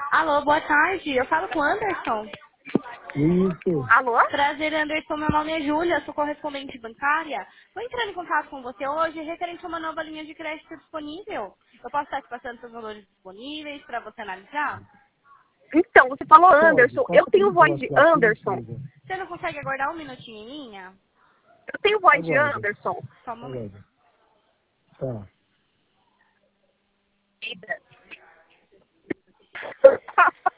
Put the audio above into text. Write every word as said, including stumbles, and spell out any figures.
Alô, boa tarde. Eu falo com o Anderson. Isso. Alô? Prazer, Anderson. Meu nome é Júlia, sou correspondente bancária. Vou entrar em contato com você hoje referente a uma nova linha de crédito disponível. Eu posso estar te passando seus valores disponíveis para você analisar? Então, você falou Pode. Anderson. Só um Eu tenho pouquinho que eu voz vou de ativar aqui e Anderson. desliga. Você não consegue aguardar um minutinho em linha? Eu tenho voz de Aguarda. Anderson. Só um momento. Aguarda. Tá. Eita.